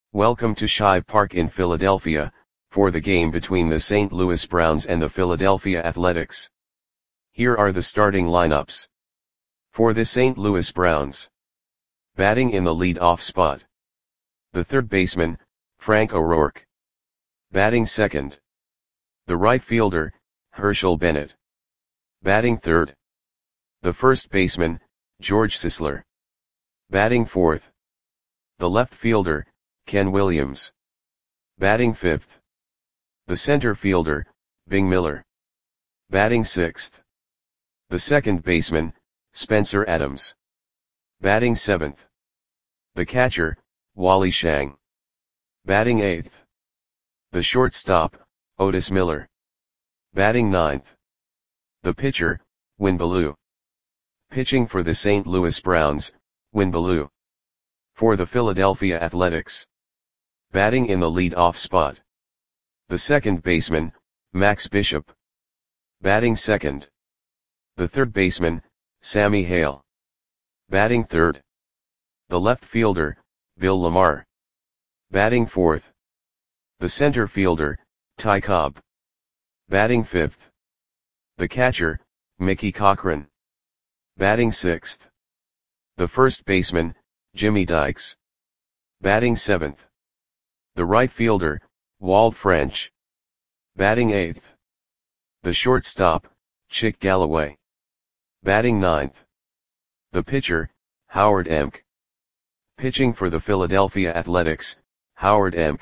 Welcome to Shive Park in Philadelphia, for the game between the St. Louis Browns and the Philadelphia Athletics. Here are the starting lineups. For the St. Louis Browns. Batting in the lead-off spot. The third baseman, Frank O'Rourke. Batting second. The right fielder, Herschel Bennett. Batting third. The first baseman, George Sisler. Batting fourth. The left fielder, Ken Williams. Batting fifth. The center fielder, Bing Miller. Batting sixth. The second baseman, Spencer Adams. Batting seventh. The catcher, Wally Shang. Batting eighth. The shortstop, Otis Miller. Batting ninth. The pitcher, Win Ballou. Pitching for the St. Louis Browns, Win Ballou. For the Philadelphia Athletics. Batting in the lead-off spot. The second baseman, Max Bishop. Batting second. The third baseman, Sammy Hale. Batting third. The left fielder, Bill Lamar. Batting fourth. The center fielder, Ty Cobb. Batting fifth. The catcher, Mickey Cochrane. Batting sixth. The first baseman, Jimmy Dykes. Batting seventh. The right fielder, Walt French. Batting eighth. The shortstop, Chick Galloway. Batting ninth. The pitcher, Howard Emk. Pitching for the Philadelphia Athletics, Howard Emk.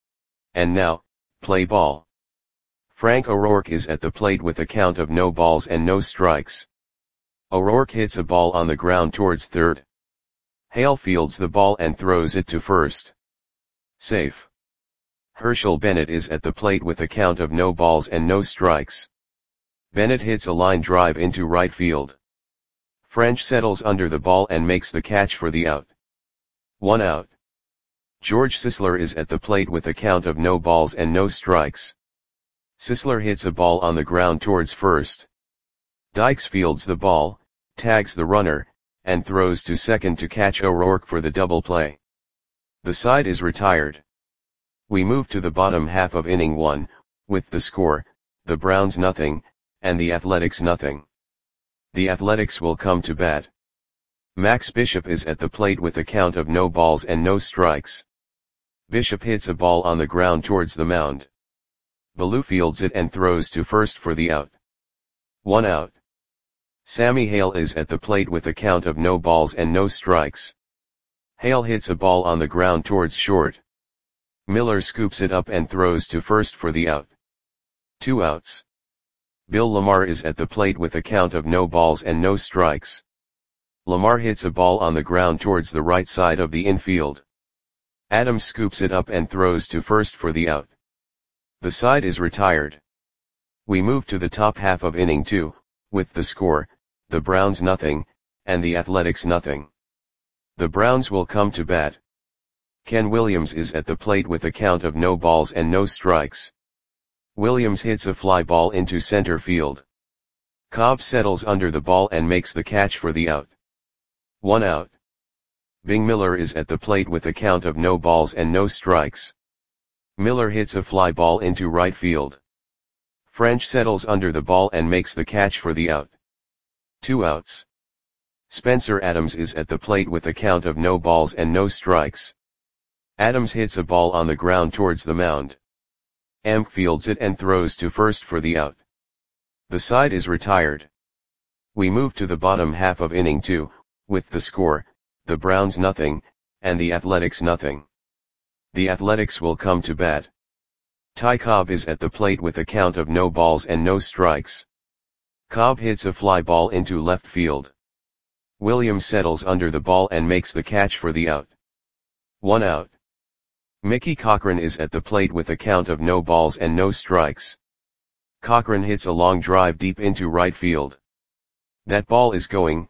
And now, play ball. Frank O'Rourke is at the plate with a count of no balls and no strikes. O'Rourke hits a ball on the ground towards third. Hale fields the ball and throws it to first. Safe. Herschel Bennett is at the plate with a count of no balls and no strikes. Bennett hits a line drive into right field. French settles under the ball and makes the catch for the out. 1 out. George Sisler is at the plate with a count of no balls and no strikes. Sisler hits a ball on the ground towards first. Dykes fields the ball, tags the runner, and throws to second to catch O'Rourke for the double play. The side is retired. We move to the bottom half of inning 1, with the score, the Browns nothing, and the Athletics nothing. The Athletics will come to bat. Max Bishop is at the plate with a count of no balls and no strikes. Bishop hits a ball on the ground towards the mound. Ballou fields it and throws to first for the out. 1 out. Sammy Hale is at the plate with a count of no balls and no strikes. Hale hits a ball on the ground towards short. Miller scoops it up and throws to first for the out. 2 outs. Bill Lamar is at the plate with a count of no balls and no strikes. Lamar hits a ball on the ground towards the right side of the infield. Adams scoops it up and throws to first for the out. The side is retired. We move to the top half of inning 2, with the score, the Browns nothing, and the Athletics nothing. The Browns will come to bat. Ken Williams is at the plate with a count of no balls and no strikes. Williams hits a fly ball into center field. Cobb settles under the ball and makes the catch for the out. 1 out. Bing Miller is at the plate with a count of no balls and no strikes. Miller hits a fly ball into right field. French settles under the ball and makes the catch for the out. 2 outs. Spencer Adams is at the plate with a count of no balls and no strikes. Adams hits a ball on the ground towards the mound. Emk fields it and throws to first for the out. The side is retired. We move to the bottom half of inning 2, with the score, the Browns nothing, and the Athletics nothing. The Athletics will come to bat. Ty Cobb is at the plate with a count of no balls and no strikes. Cobb hits a fly ball into left field. Williams settles under the ball and makes the catch for the out. 1 out. Mickey Cochrane is at the plate with a count of no balls and no strikes. Cochrane hits a long drive deep into right field. That ball is gone.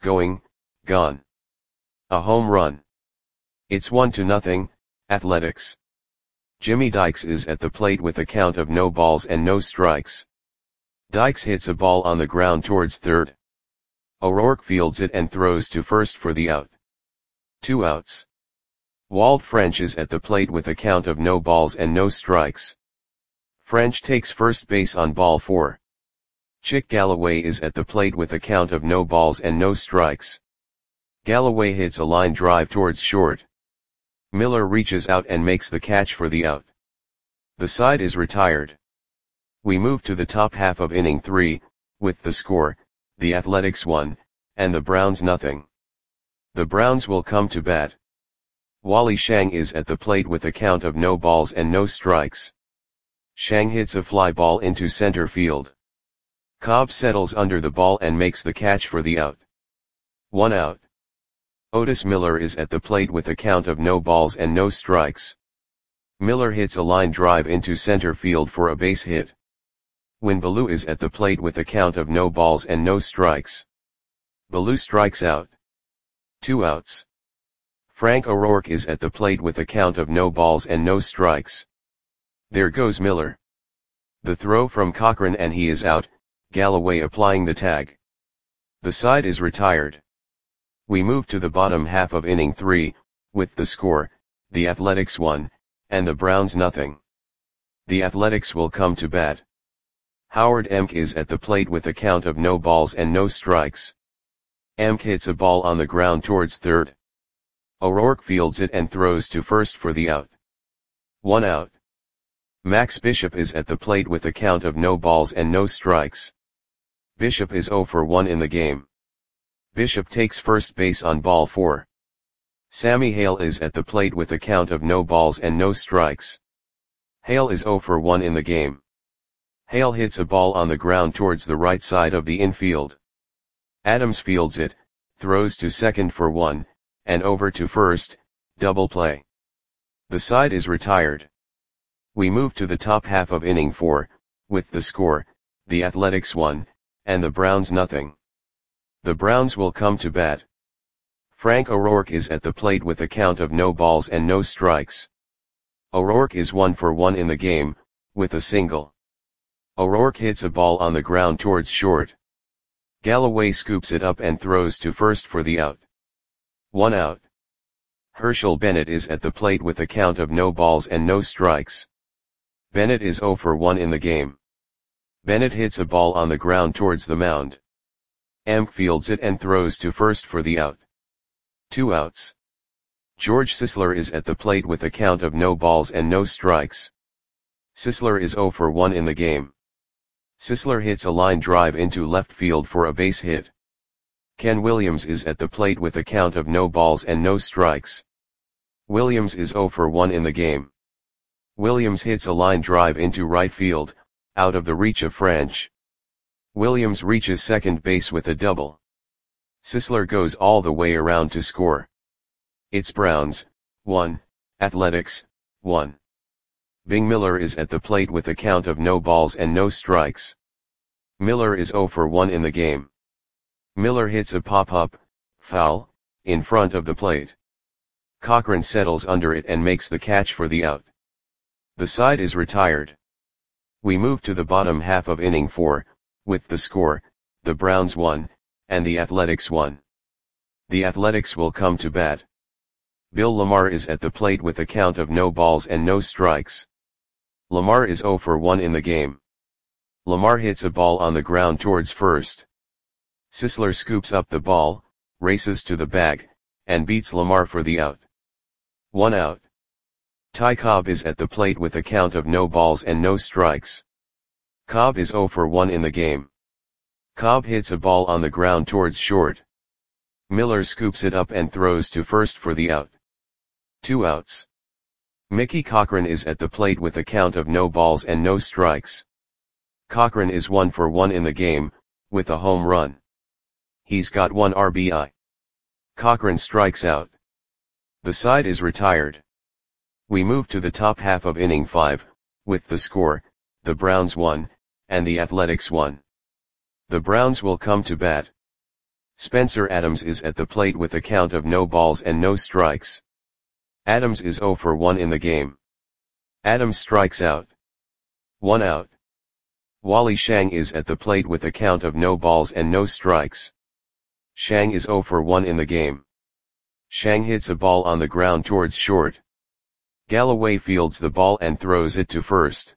A home run. It's 1-0, Athletics. Jimmy Dykes is at the plate with a count of no balls and no strikes. Dykes hits a ball on the ground towards third. O'Rourke fields it and throws to first for the out. 2 outs. Walt French is at the plate with a count of no balls and no strikes. French takes first base on ball 4. Chick Galloway is at the plate with a count of no balls and no strikes. Galloway hits a line drive towards short. Miller reaches out and makes the catch for the out. The side is retired. We move to the top half of inning 3, with the score, the Athletics 1, and the Browns nothing. The Browns will come to bat. Wally Shang is at the plate with a count of no balls and no strikes. Shang hits a fly ball into center field. Cobb settles under the ball and makes the catch for the out. 1 out. Otis Miller is at the plate with a count of no balls and no strikes. Miller hits a line drive into center field for a base hit. Win Ballou is at the plate with a count of no balls and no strikes. Ballou strikes out. 2 outs. Frank O'Rourke is at the plate with a count of no balls and no strikes. There goes Miller. The throw from Cochran and he is out, Galloway applying the tag. The side is retired. We move to the bottom half of inning 3, with the score, the Athletics 1, and the Browns nothing. The Athletics will come to bat. Howard Emk is at the plate with a count of no balls and no strikes. Emk hits a ball on the ground towards third. O'Rourke fields it and throws to first for the out. 1 out. Max Bishop is at the plate with a count of no balls and no strikes. Bishop is 0 for 1 in the game. Bishop takes first base on ball 4. Sammy Hale is at the plate with a count of no balls and no strikes. Hale is 0 for 1 in the game. Hale hits a ball on the ground towards the right side of the infield. Adams fields it, throws to second for 1, and over to first, double play. The side is retired. We move to the top half of inning 4, with the score, the Athletics 1, and the Browns nothing. The Browns will come to bat. Frank O'Rourke is at the plate with a count of no balls and no strikes. O'Rourke is 1 for 1 in the game, with a single. O'Rourke hits a ball on the ground towards short. Galloway scoops it up and throws to first for the out. 1 out. Herschel Bennett is at the plate with a count of no balls and no strikes. Bennett is 0 for 1 in the game. Bennett hits a ball on the ground towards the mound. Emk fields it and throws to first for the out. 2 outs. George Sisler is at the plate with a count of no balls and no strikes. Sisler is 0 for 1 in the game. Sisler hits a line drive into left field for a base hit. Ken Williams is at the plate with a count of no balls and no strikes. Williams is 0 for 1 in the game. Williams hits a line drive into right field, out of the reach of French. Williams reaches second base with a double. Sisler goes all the way around to score. It's Browns, 1, Athletics, 1. Bing Miller is at the plate with a count of no balls and no strikes. Miller is 0 for 1 in the game. Miller hits a pop-up, foul, in front of the plate. Cochran settles under it and makes the catch for the out. The side is retired. We move to the bottom half of inning 4, with the score, the Browns 1, and the Athletics 1. The Athletics will come to bat. Bill Lamar is at the plate with a count of no balls and no strikes. Lamar is 0 for 1 in the game. Lamar hits a ball on the ground towards first. Sisler scoops up the ball, races to the bag, and beats Lamar for the out. 1 out. Ty Cobb is at the plate with a count of no balls and no strikes. Cobb is 0 for 1 in the game. Cobb hits a ball on the ground towards short. Miller scoops it up and throws to first for the out. 2 outs. Mickey Cochran is at the plate with a count of no balls and no strikes. Cochran is 1 for 1 in the game, with a home run. He's got 1 RBI. Cochran strikes out. The side is retired. We move to the top half of inning 5, with the score, the Browns 1, and the Athletics 1. The Browns will come to bat. Spencer Adams is at the plate with a count of no balls and no strikes. Adams is 0 for 1 in the game. Adams strikes out. 1 out. Wally Shang is at the plate with a count of no balls and no strikes. Shang is 0 for 1 in the game. Shang hits a ball on the ground towards short. Galloway fields the ball and throws it to first.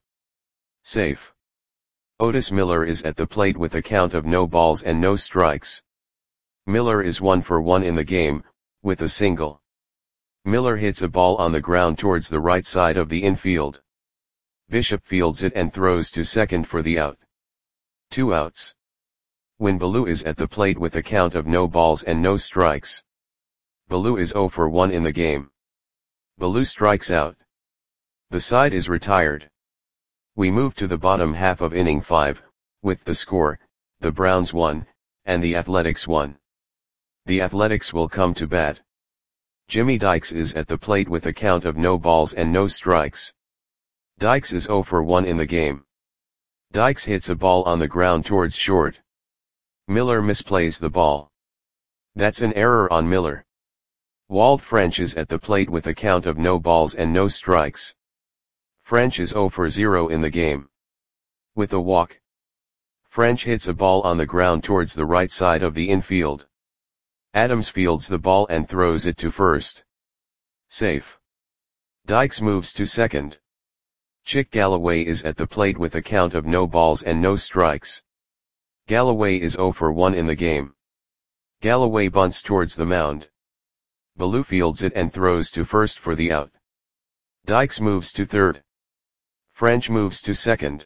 Safe. Otis Miller is at the plate with a count of no balls and no strikes. Miller is 1 for 1 in the game, with a single. Miller hits a ball on the ground towards the right side of the infield. Bishop fields it and throws to second for the out. 2 outs. Win Ballou is at the plate with a count of no balls and no strikes. Ballou is 0 for 1 in the game. Ballou strikes out. The side is retired. We move to the bottom half of inning 5, with the score, the Browns 1, and the Athletics 1. The Athletics will come to bat. Jimmy Dykes is at the plate with a count of no balls and no strikes. Dykes is 0 for 1 in the game. Dykes hits a ball on the ground towards short. Miller misplays the ball. That's an error on Miller. Walt French is at the plate with a count of no balls and no strikes. French is 0 for 0 in the game. With a walk. French hits a ball on the ground towards the right side of the infield. Adams fields the ball and throws it to first. Safe. Dykes moves to second. Chick Galloway is at the plate with a count of no balls and no strikes. Galloway is 0 for 1 in the game. Galloway bunts towards the mound. Ballou fields it and throws to first for the out. Dykes moves to third. French moves to second.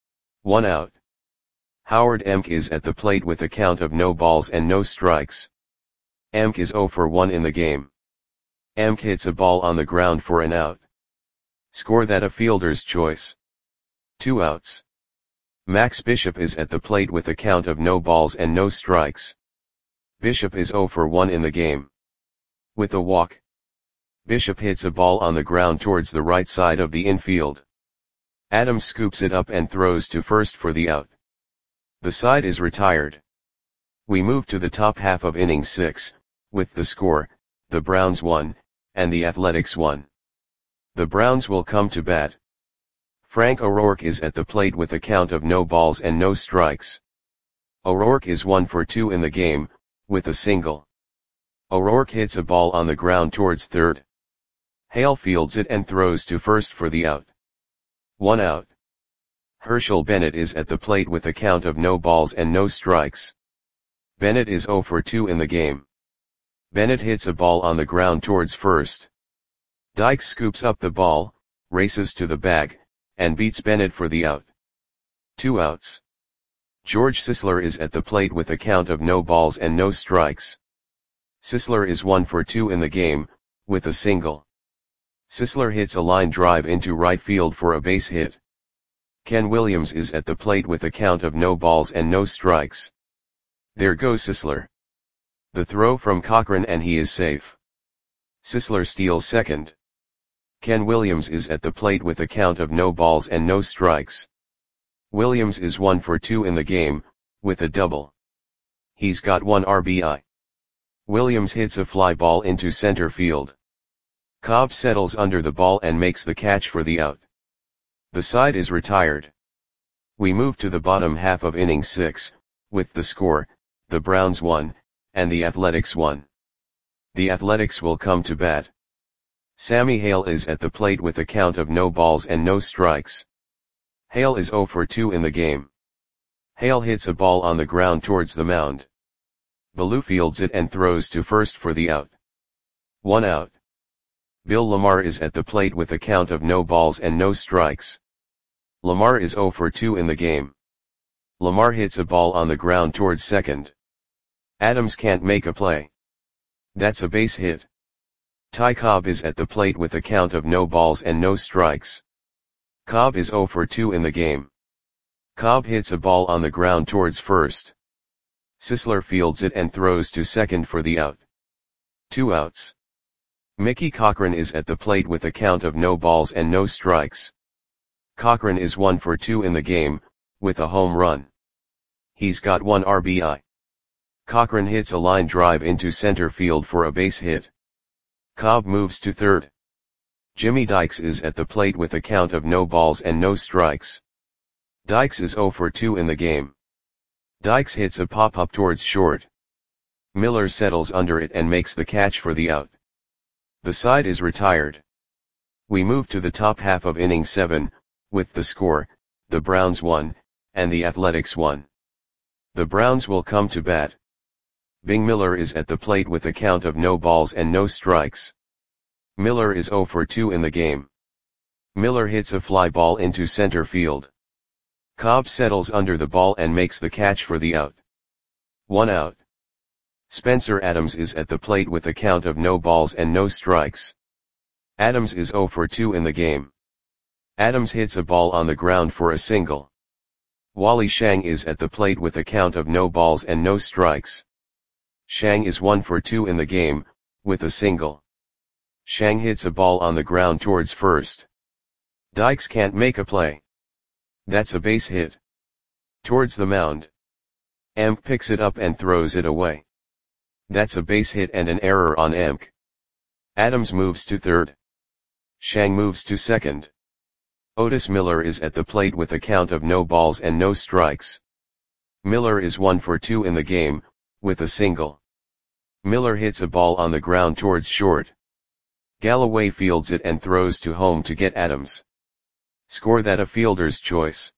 1 out. Howard Emk is at the plate with a count of no balls and no strikes. Emk is 0 for 1 in the game. Emk hits a ball on the ground for an out. Score that a fielder's choice. 2 outs. Max Bishop is at the plate with a count of no balls and no strikes. Bishop is 0 for 1 in the game. With a walk. Bishop hits a ball on the ground towards the right side of the infield. Adams scoops it up and throws to first for the out. The side is retired. We move to the top half of inning 6, with the score, the Browns 1, and the Athletics 1. The Browns will come to bat. Frank O'Rourke is at the plate with a count of no balls and no strikes. O'Rourke is 1 for 2 in the game, with a single. O'Rourke hits a ball on the ground towards third. Hale fields it and throws to first for the out. 1 out. Herschel Bennett is at the plate with a count of no balls and no strikes. Bennett is 0 for 2 in the game. Bennett hits a ball on the ground towards first. Dykes scoops up the ball, races to the bag, and beats Bennett for the out. 2 outs. George Sisler is at the plate with a count of no balls and no strikes. Sisler is 1 for 2 in the game, with a single. Sisler hits a line drive into right field for a base hit. Ken Williams is at the plate with a count of no balls and no strikes. There goes Sisler. The throw from Cochran and he is safe. Sisler steals second. Ken Williams is at the plate with a count of no balls and no strikes. Williams is 1 for 2 in the game, with a double. He's got 1 RBI. Williams hits a fly ball into center field. Cobb settles under the ball and makes the catch for the out. The side is retired. We move to the bottom half of inning 6, with the score, the Browns 1, and the Athletics 1. The Athletics will come to bat. Sammy Hale is at the plate with a count of no balls and no strikes. Hale is 0 for 2 in the game. Hale hits a ball on the ground towards the mound. Ballou fields it and throws to first for the out. 1 out. Bill Lamar is at the plate with a count of no balls and no strikes. Lamar is 0 for 2 in the game. Lamar hits a ball on the ground towards second. Adams can't make a play. That's a base hit. Ty Cobb is at the plate with a count of no balls and no strikes. Cobb is 0 for 2 in the game. Cobb hits a ball on the ground towards first. Sisler fields it and throws to second for the out. 2 outs. Mickey Cochran is at the plate with a count of no balls and no strikes. Cochran is 1 for 2 in the game, with a home run. He's got 1 RBI. Cochran hits a line drive into center field for a base hit. Cobb moves to third. Jimmy Dykes is at the plate with a count of no balls and no strikes. Dykes is 0 for 2 in the game. Dykes hits a pop-up towards short. Miller settles under it and makes the catch for the out. The side is retired. We move to the top half of inning 7, with the score, the Browns 1, and the Athletics 1. The Browns will come to bat. Bing Miller is at the plate with a count of no balls and no strikes. Miller is 0 for 2 in the game. Miller hits a fly ball into center field. Cobb settles under the ball and makes the catch for the out. 1 out. Spencer Adams is at the plate with a count of no balls and no strikes. Adams is 0 for 2 in the game. Adams hits a ball on the ground for a single. Wally Shang is at the plate with a count of no balls and no strikes. Shang is 1 for 2 in the game, with a single. Shang hits a ball on the ground towards first. Dykes can't make a play. That's a base hit. Towards the mound. Emk picks it up and throws it away. That's a base hit and an error on Emk. Adams moves to third. Shang moves to second. Otis Miller is at the plate with a count of no balls and no strikes. Miller is 1 for 2 in the game, with a single. Miller hits a ball on the ground towards short. Galloway fields it and throws to home to get Adams. Score that a fielder's choice.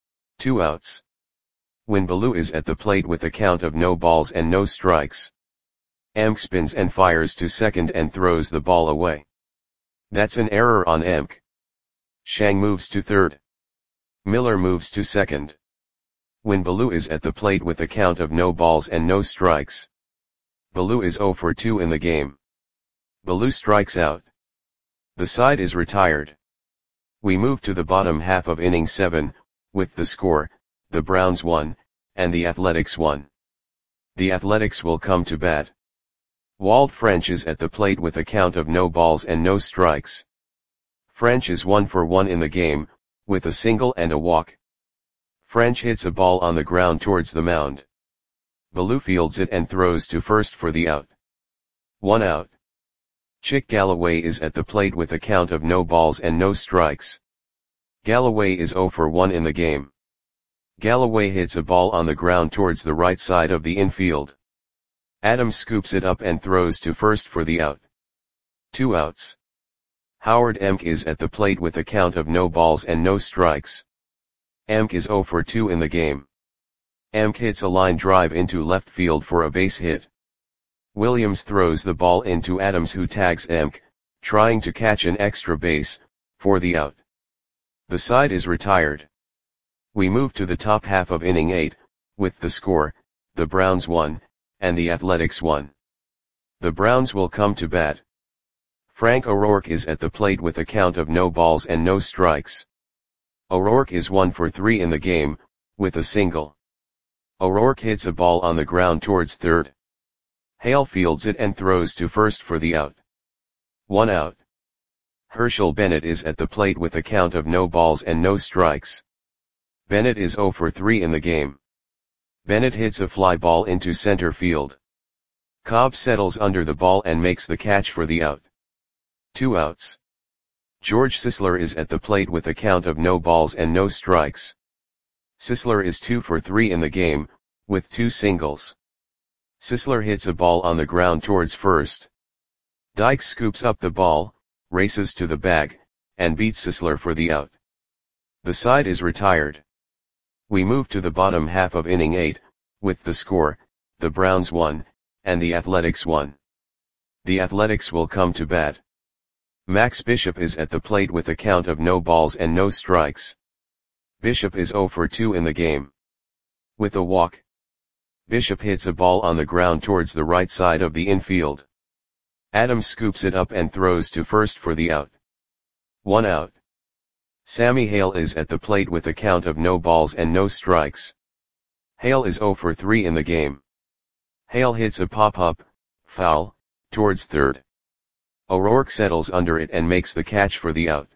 2 outs. Win Ballou is at the plate with a count of no balls and no strikes. Emk spins and fires to second and throws the ball away. That's an error on Emk. Shang moves to third. Miller moves to second. Win Ballou is at the plate with a count of no balls and no strikes. Ballou is 0 for 2 in the game. Ballou strikes out. The side is retired. We move to the bottom half of inning 7, with the score, the Browns 1, and the Athletics 1. The Athletics will come to bat. Walt French is at the plate with a count of no balls and no strikes. French is 1 for 1 in the game, with a single and a walk. French hits a ball on the ground towards the mound. Ballou fields it and throws to first for the out. 1 out. Chick Galloway is at the plate with a count of no balls and no strikes. Galloway is 0 for 1 in the game. Galloway hits a ball on the ground towards the right side of the infield. Adams scoops it up and throws to first for the out. 2 outs. Howard Emk is at the plate with a count of no balls and no strikes. Emk is 0 for 2 in the game. Emk hits a line drive into left field for a base hit. Williams throws the ball into Adams, who tags Emk, trying to catch an extra base, for the out. The side is retired. We move to the top half of inning 8, with the score, the Browns 1, and the Athletics 1. The Browns will come to bat. Frank O'Rourke is at the plate with a count of no balls and no strikes. O'Rourke is 1 for 3 in the game, with a single. O'Rourke hits a ball on the ground towards third. Hale fields it and throws to first for the out. 1 out. Herschel Bennett is at the plate with a count of no balls and no strikes. Bennett is 0 for 3 in the game. Bennett hits a fly ball into center field. Cobb settles under the ball and makes the catch for the out. 2 outs. George Sisler is at the plate with a count of no balls and no strikes. Sisler is 2 for 3 in the game, with 2 singles. Sisler hits a ball on the ground towards first. Dykes scoops up the ball, races to the bag, and beats Sisler for the out. The side is retired. We move to the bottom half of inning 8, with the score, the Browns 1, and the Athletics 1. The Athletics will come to bat. Max Bishop is at the plate with a count of no balls and no strikes. Bishop is 0 for 2 in the game. With a walk. Bishop hits a ball on the ground towards the right side of the infield. Adams scoops it up and throws to first for the out. 1 out. Sammy Hale is at the plate with a count of no balls and no strikes. Hale is 0 for 3 in the game. Hale hits a pop-up, foul, towards third. O'Rourke settles under it and makes the catch for the out.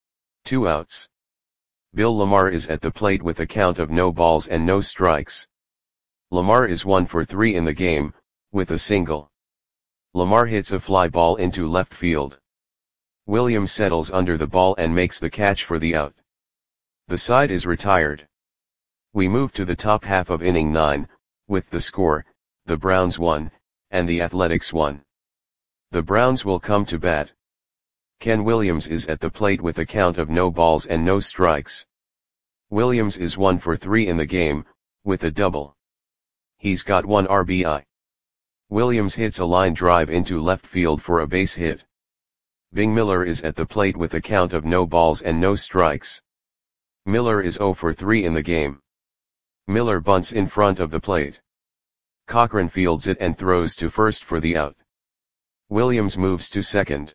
2 outs. Bill Lamar is at the plate with a count of no balls and no strikes. Lamar is 1 for 3 in the game, with a single. Lamar hits a fly ball into left field. Williams settles under the ball and makes the catch for the out. The side is retired. We move to the top half of inning 9, with the score, the Browns 1, and the Athletics 1. The Browns will come to bat. Ken Williams is at the plate with a count of no balls and no strikes. Williams is 1 for 3 in the game, with a double. He's got 1 RBI. Williams hits a line drive into left field for a base hit. Bing Miller is at the plate with a count of no balls and no strikes. Miller is 0 for 3 in the game. Miller bunts in front of the plate. Cochran fields it and throws to first for the out. Williams moves to second.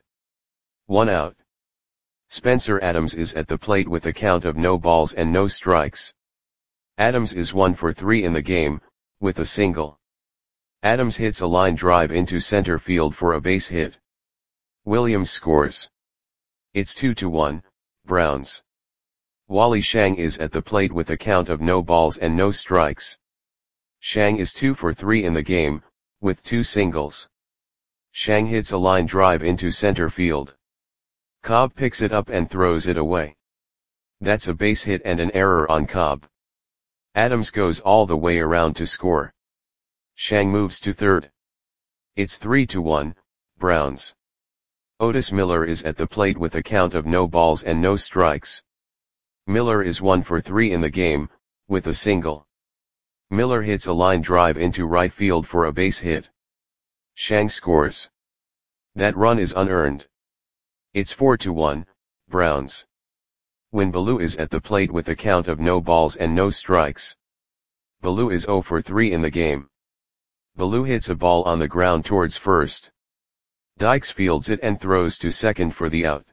1 out. Spencer Adams is at the plate with a count of no balls and no strikes. Adams is 1 for 3 in the game, with a single. Adams hits a line drive into center field for a base hit. Williams scores. It's 2-1, Browns. Wally Shang is at the plate with a count of no balls and no strikes. Shang is 2 for 3 in the game, with 2 singles. Shang hits a line drive into center field. Cobb picks it up and throws it away. That's a base hit and an error on Cobb. Adams goes all the way around to score. Shang moves to third. It's 3-1, Browns. Otis Miller is at the plate with a count of no balls and no strikes. Miller is 1 for 3 in the game, with a single. Miller hits a line drive into right field for a base hit. Shang scores. That run is unearned. It's 4-1, Browns. Win Ballou is at the plate with a count of no balls and no strikes. Ballou is 0 for 3 in the game. Ballou hits a ball on the ground towards first. Dykes fields it and throws to second for the out.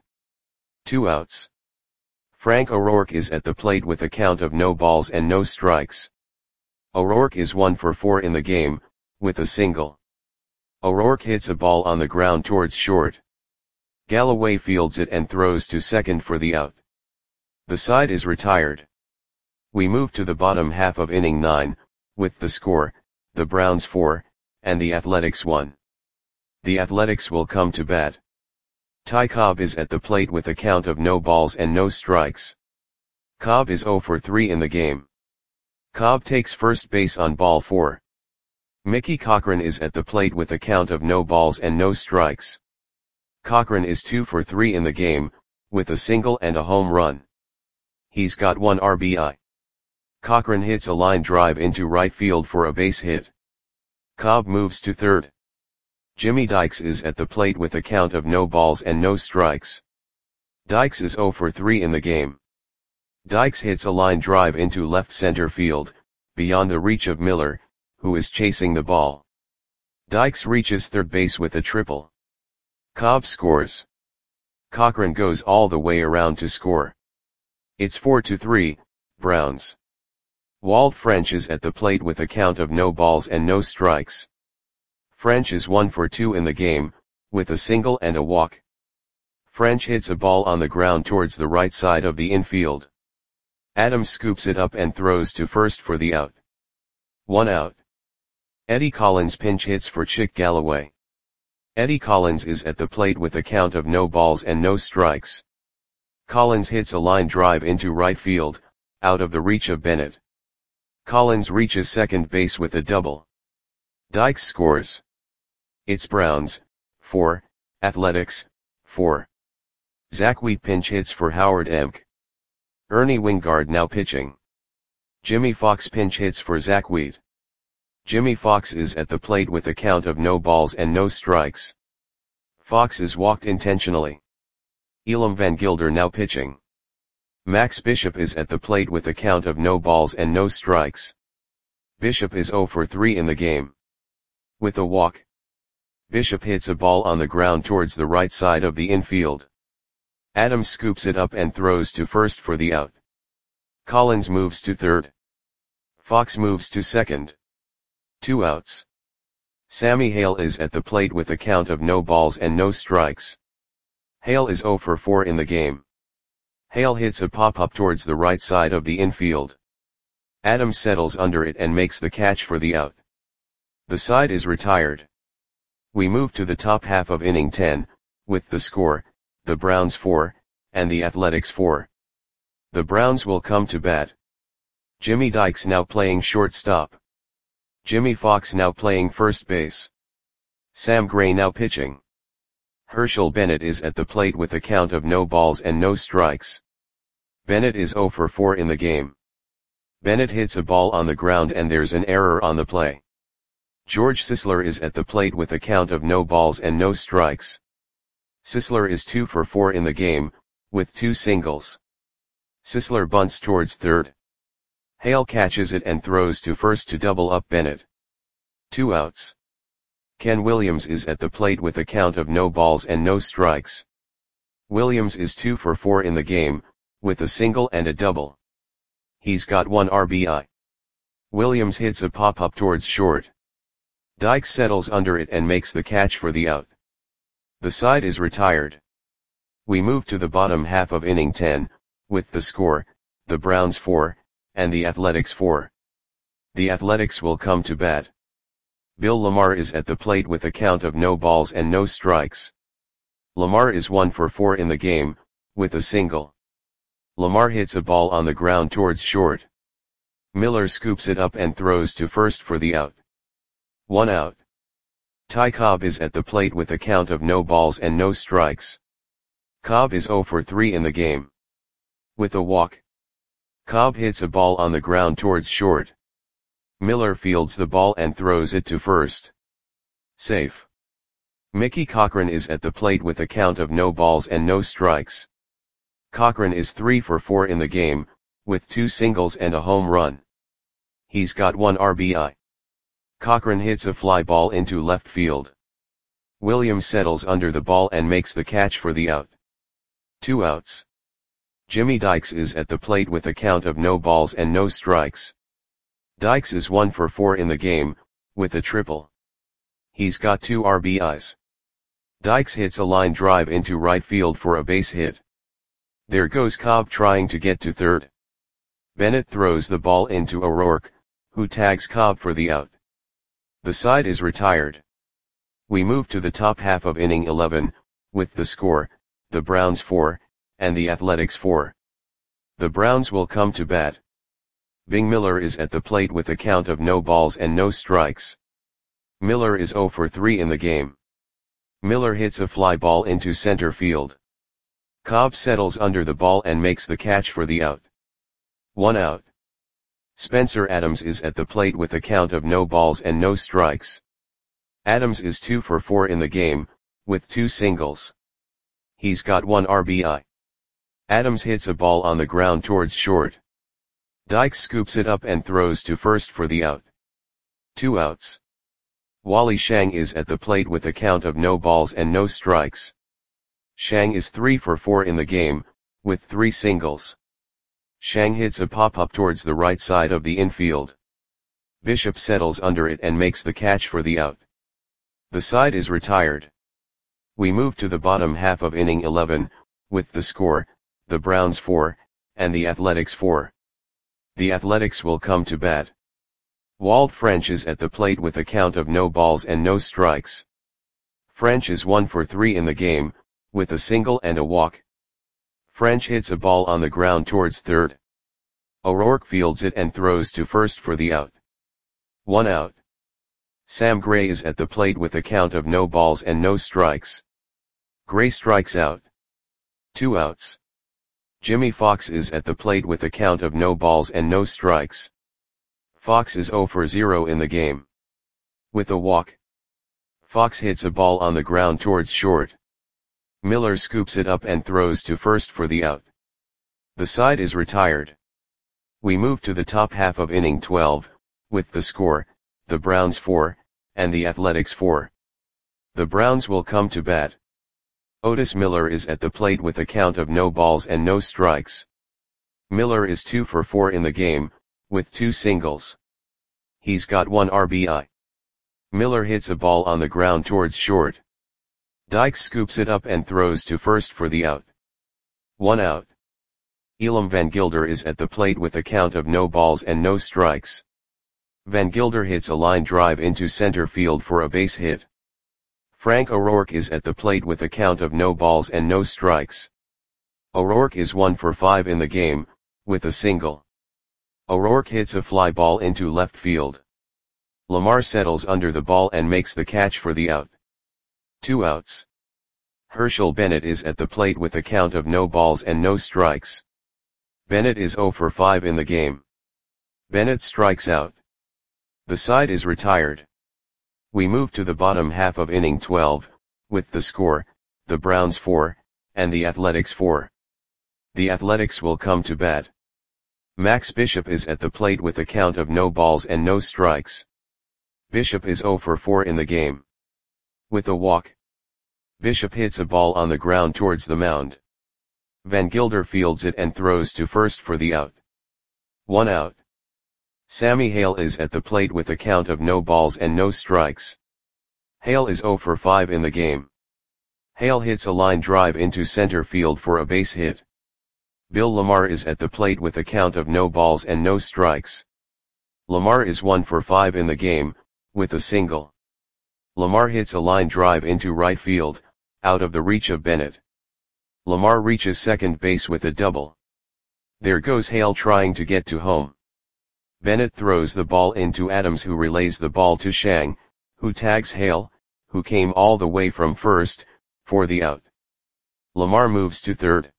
2 outs. Frank O'Rourke is at the plate with a count of no balls and no strikes. O'Rourke is 1 for 4 in the game, with a single. O'Rourke hits a ball on the ground towards short. Galloway fields it and throws to second for the out. The side is retired. We move to the bottom half of inning 9, with the score, the Browns 4, and the Athletics 1. The Athletics will come to bat. Ty Cobb is at the plate with a count of no balls and no strikes. Cobb is 0 for 3 in the game. Cobb takes first base on ball 4. Mickey Cochran is at the plate with a count of no balls and no strikes. Cochran is 2 for 3 in the game, with a single and a home run. He's got 1 RBI. Cochran hits a line drive into right field for a base hit. Cobb moves to third. Jimmy Dykes is at the plate with a count of no balls and no strikes. Dykes is 0 for 3 in the game. Dykes hits a line drive into left center field, beyond the reach of Miller, who is chasing the ball. Dykes reaches third base with a triple. Cobb scores. Cochran goes all the way around to score. It's 4-3, Browns. Walt French is at the plate with a count of no balls and no strikes. French is 1 for 2 in the game, with a single and a walk. French hits a ball on the ground towards the right side of the infield. Adams scoops it up and throws to first for the out. 1 out. Eddie Collins pinch hits for Chick Galloway. Eddie Collins is at the plate with a count of no balls and no strikes. Collins hits a line drive into right field, out of the reach of Bennett. Collins reaches second base with a double. Dykes scores. It's Browns, 4, Athletics, 4. Zach Wheat pinch hits for Howard Emk. Ernie Wingard now pitching. Jimmy Fox pinch hits for Zach Wheat. Jimmy Fox is at the plate with a count of no balls and no strikes. Fox is walked intentionally. Elam Van Gilder now pitching. Max Bishop is at the plate with a count of no balls and no strikes. Bishop is 0 for 3 in the game. With a walk. Bishop hits a ball on the ground towards the right side of the infield. Adams scoops it up and throws to first for the out. Collins moves to third. Fox moves to second. 2 outs. Sammy Hale is at the plate with a count of no balls and no strikes. Hale is 0 for 4 in the game. Hale hits a pop-up towards the right side of the infield. Adams settles under it and makes the catch for the out. The side is retired. We move to the top half of inning 10, with the score, the Browns 4, and the Athletics 4. The Browns will come to bat. Jimmy Dykes now playing shortstop. Jimmy Fox now playing first base. Sam Gray now pitching. Herschel Bennett is at the plate with a count of no balls and no strikes. Bennett is 0 for 4 in the game. Bennett hits a ball on the ground and there's an error on the play. George Sisler is at the plate with a count of no balls and no strikes. Sisler is 2 for 4 in the game, with 2 singles. Sisler bunts towards third. Hale catches it and throws to first to double up Bennett. 2 outs. Ken Williams is at the plate with a count of no balls and no strikes. Williams is 2 for 4 in the game, with a single and a double. He's got 1 RBI. Williams hits a pop-up towards short. Dykes settles under it and makes the catch for the out. The side is retired. We move to the bottom half of inning 10, with the score, the Browns 4, and the Athletics 4. The Athletics will come to bat. Bill Lamar is at the plate with a count of no balls and no strikes. Lamar is 1 for 4 in the game, with a single. Lamar hits a ball on the ground towards short. Miller scoops it up and throws to first for the out. 1 out. Ty Cobb is at the plate with a count of no balls and no strikes. Cobb is 0 for 3 in the game. With a walk. Cobb hits a ball on the ground towards short. Miller fields the ball and throws it to first. Safe. Mickey Cochran is at the plate with a count of no balls and no strikes. Cochran is 3 for 4 in the game, with 2 singles and a home run. He's got 1 RBI. Cochran hits a fly ball into left field. Williams settles under the ball and makes the catch for the out. 2 outs. Jimmy Dykes is at the plate with a count of no balls and no strikes. Dykes is 1 for 4 in the game, with a triple. He's got 2 RBIs. Dykes hits a line drive into right field for a base hit. There goes Cobb trying to get to third. Bennett throws the ball into O'Rourke, who tags Cobb for the out. The side is retired. We move to the top half of inning 11, with the score, the Browns 4, and the Athletics 4. The Browns will come to bat. Bing Miller is at the plate with a count of no balls and no strikes. Miller is 0 for 3 in the game. Miller hits a fly ball into center field. Cobb settles under the ball and makes the catch for the out. 1 out. Spencer Adams is at the plate with a count of no balls and no strikes. Adams is 2 for 4 in the game, with 2 singles. He's got 1 RBI. Adams hits a ball on the ground towards short. Dykes scoops it up and throws to first for the out. 2 outs. Wally Shang is at the plate with a count of no balls and no strikes. Shang is 3 for 4 in the game, with 3 singles. Shang hits a pop-up towards the right side of the infield. Bishop settles under it and makes the catch for the out. The side is retired. We move to the bottom half of inning 11, with the score, the Browns 4, and the Athletics 4. The Athletics will come to bat. Walt French is at the plate with a count of no balls and no strikes. French is 1 for 3 in the game, with a single and a walk. French hits a ball on the ground towards third. O'Rourke fields it and throws to first for the out. 1 out. Sam Gray is at the plate with a count of no balls and no strikes. Gray strikes out. 2 outs. Jimmy Fox is at the plate with a count of no balls and no strikes. Fox is 0 for 0 in the game. With a walk. Fox hits a ball on the ground towards short. Miller scoops it up and throws to first for the out. The side is retired. We move to the top half of inning 12, with the score, the Browns 4, and the Athletics 4. The Browns will come to bat. Otis Miller is at the plate with a count of no balls and no strikes. Miller is 2 for 4 in the game, with 2 singles. He's got 1 RBI. Miller hits a ball on the ground towards short. Dykes scoops it up and throws to first for the out. 1 out. Elam Van Gilder is at the plate with a count of no balls and no strikes. Van Gilder hits a line drive into center field for a base hit. Frank O'Rourke is at the plate with a count of no balls and no strikes. O'Rourke is 1 for 5 in the game, with a single. O'Rourke hits a fly ball into left field. Lamar settles under the ball and makes the catch for the out. 2 outs. Herschel Bennett is at the plate with a count of no balls and no strikes. Bennett is 0 for 5 in the game. Bennett strikes out. The side is retired. We move to the bottom half of inning 12, with the score, the Browns 4, and the Athletics 4. The Athletics will come to bat. Max Bishop is at the plate with a count of no balls and no strikes. Bishop is 0 for 4 in the game. With a walk, Bishop hits a ball on the ground towards the mound. Van Gilder fields it and throws to first for the out. 1 out. Sammy Hale is at the plate with a count of no balls and no strikes. Hale is 0 for 5 in the game. Hale hits a line drive into center field for a base hit. Bill Lamar is at the plate with a count of no balls and no strikes. Lamar is 1 for 5 in the game, with a single. Lamar hits a line drive into right field, out of the reach of Bennett. Lamar reaches second base with a double. There goes Hale trying to get to home. Bennett throws the ball into Adams, who relays the ball to Shang, who tags Hale, who came all the way from first, for the out. Lamar moves to third.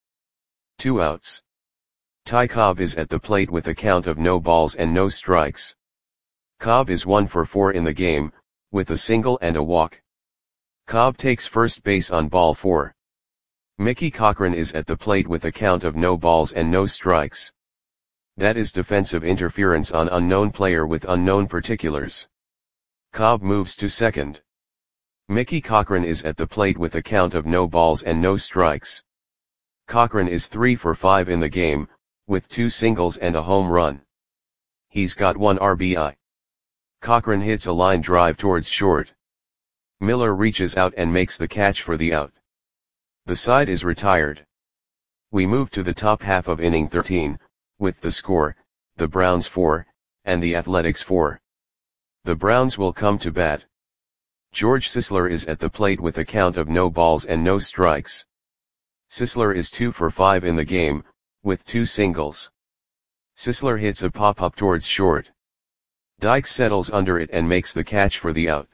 2 outs. Ty Cobb is at the plate with a count of no balls and no strikes. Cobb is 1 for 4 in the game, with a single and a walk. Cobb takes first base on ball 4. Mickey Cochran is at the plate with a count of no balls and no strikes. That is defensive interference on unknown player with unknown particulars. Cobb moves to second. Mickey Cochran is at the plate with a count of no balls and no strikes. Cochran is 3 for 5 in the game, with 2 singles and a home run. He's got 1 RBI. Cochran hits a line drive towards short. Miller reaches out and makes the catch for the out. The side is retired. We move to the top half of inning 13, with the score, the Browns 4, and the Athletics 4. The Browns will come to bat. George Sisler is at the plate with a count of no balls and no strikes. Sisler is 2 for 5 in the game, with 2 singles. Sisler hits a pop-up towards short. Dykes settles under it and makes the catch for the out.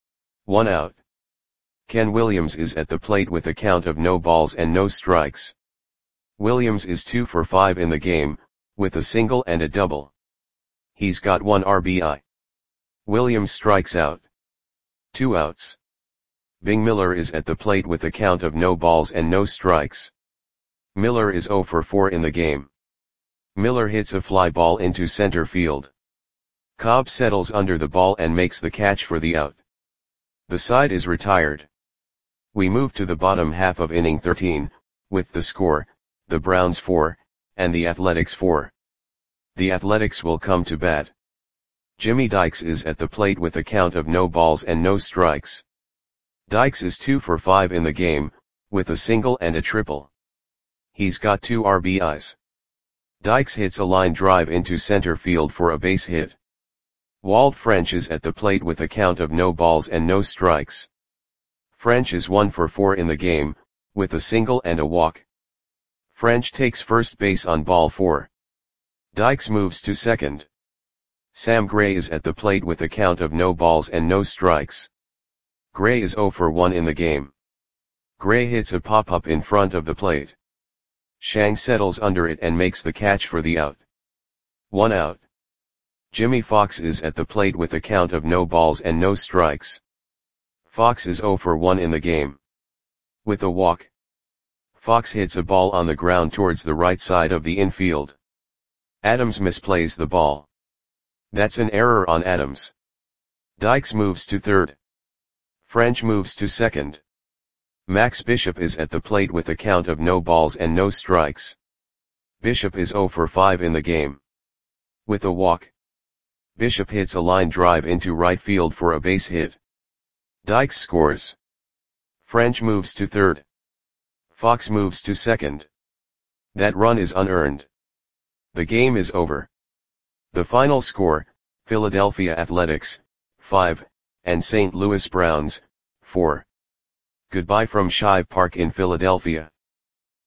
1 out. Ken Williams is at the plate with a count of no balls and no strikes. Williams is 2 for 5 in the game, with a single and a double. He's got 1 RBI. Williams strikes out. 2 outs. Bing Miller is at the plate with a count of no balls and no strikes. Miller is 0 for 4 in the game. Miller hits a fly ball into center field. Cobb settles under the ball and makes the catch for the out. The side is retired. We move to the bottom half of inning 13, with the score, the Browns 4, and the Athletics 4. The Athletics will come to bat. Jimmy Dykes is at the plate with a count of no balls and no strikes. Dykes is 2 for 5 in the game, with a single and a triple. He's got 2 RBIs. Dykes hits a line drive into center field for a base hit. Walt French is at the plate with a count of no balls and no strikes. French is 1 for 4 in the game, with a single and a walk. French takes first base on ball 4. Dykes moves to second. Sam Gray is at the plate with a count of no balls and no strikes. Gray is 0 for 1 in the game. Gray hits a pop-up in front of the plate. Shang settles under it and makes the catch for the out. 1 out. Jimmy Fox is at the plate with a count of no balls and no strikes. Fox is 0 for 1 in the game. With a walk, Fox hits a ball on the ground towards the right side of the infield. Adams misplays the ball. That's an error on Adams. Dykes moves to third. French moves to second. Max Bishop is at the plate with a count of no balls and no strikes. Bishop is 0 for 5 in the game. With a walk, Bishop hits a line drive into right field for a base hit. Dykes scores. French moves to third. Fox moves to second. That run is unearned. The game is over. The final score, Philadelphia Athletics, 5, and St. Louis Browns, 4. Goodbye from Shive Park in Philadelphia.